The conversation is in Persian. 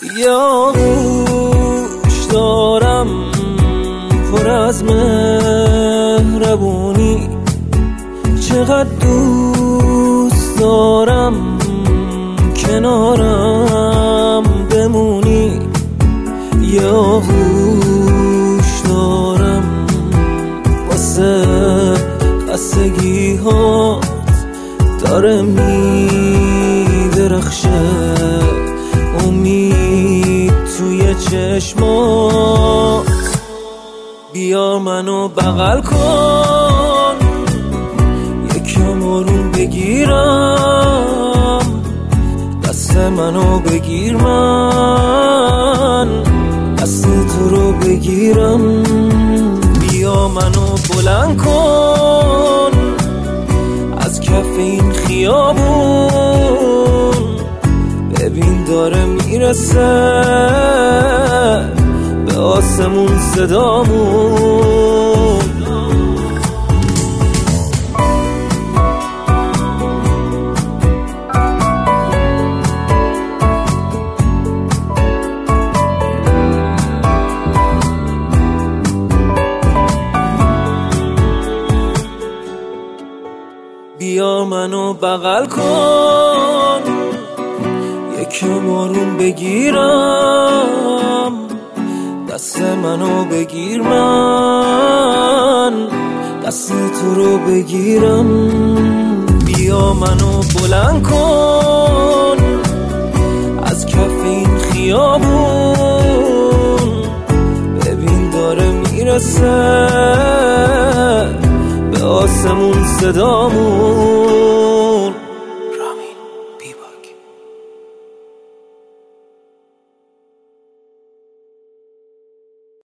یا گوش دارم پر از مهربونی، چقدر دوست دارم کنارم بمونی. یا گوش دارم واسه خستگی هات داره میدرخشه امید توی چشمات. بیا منو بغل کن، یکم آروم بگیرم، دست منو بگیر من دست تو رو بگیرم. بیا منو بلند کن از کف این خیابون، ببین داره میرسه به آسمون صدامون. بیا منو بغل کن، یکم آروم بگیرم، دست منو بگیر من دست تو رو بگیرم. بیا منو بلند کن از کف این خیابون، ببین داره میرسه به آسمون صدامون.